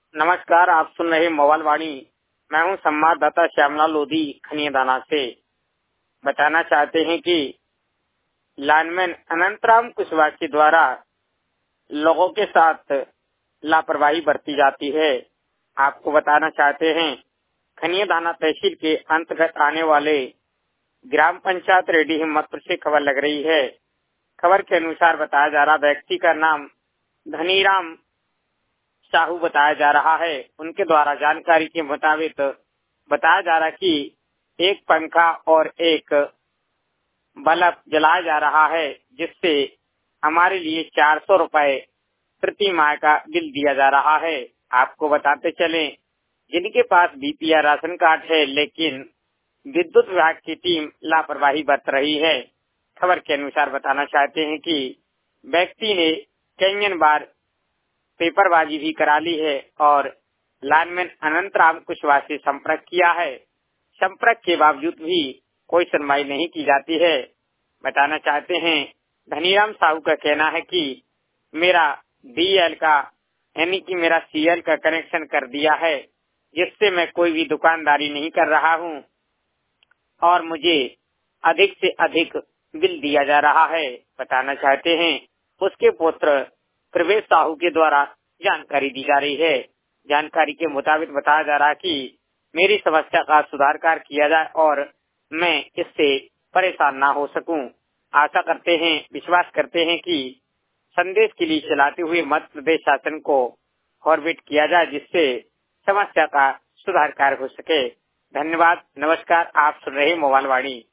नमस्कार, आप सुन रहे मोबाइल वाणी। मैं हूं संवाददाता श्यामलाल लोधी खनियादाना से। बताना चाहते हैं कि लाइनमैन अनंतराम कुशवाहा के द्वारा लोगों के साथ लापरवाही बरती जाती है। आपको बताना चाहते हैं, खनियादाना तहसील के अंतर्गत आने वाले ग्राम पंचायत रेडी हिम्मतपुर से खबर लग रही है। खबर के अनुसार बताया जा रहा व्यक्ति का नाम धनीराम साहू बताया जा रहा है। उनके द्वारा जानकारी के मुताबिक बताया जा रहा कि एक पंखा और एक बल्ब जलाया जा रहा है, जिससे हमारे लिए 400 रुपए प्रति माह का बिल दिया जा रहा है। आपको बताते चलें, जिनके पास बीपीआर राशन कार्ड है, लेकिन विद्युत विभाग की टीम लापरवाही बरत रही है। खबर के अनुसार बताना चाहते हैं कि व्यक्ति ने कई बार पेपरबाजी भी करा ली है और लाइनमैन अनंतराम कुशवाहा से संपर्क किया है। संपर्क के बावजूद भी कोई सुनवाई नहीं की जाती है। बताना चाहते हैं, धनीराम साहू का कहना है कि मेरा डीएल का यानी कि मेरा सीएल का कनेक्शन कर दिया है, जिससे मैं कोई भी दुकानदारी नहीं कर रहा हूं और मुझे अधिक से अधिक बिल दिया जा रहा है। बताना चाहते हैं, उसके पुत्र प्रवेश साहू के द्वारा जानकारी दी जा रही है। जानकारी के मुताबिक बताया जा रहा कि मेरी समस्या का सुधार कार्य किया जाए और मैं इससे परेशान ना हो सकूं। आशा करते हैं, विश्वास करते हैं कि संदेश के लिए चलाते हुए मध्य प्रदेश शासन को फॉरवर्ड किया जाए, जिससे समस्या का सुधार कार्य हो सके। धन्यवाद, नमस्कार। आप सुन रहे मोबाइल वाणी।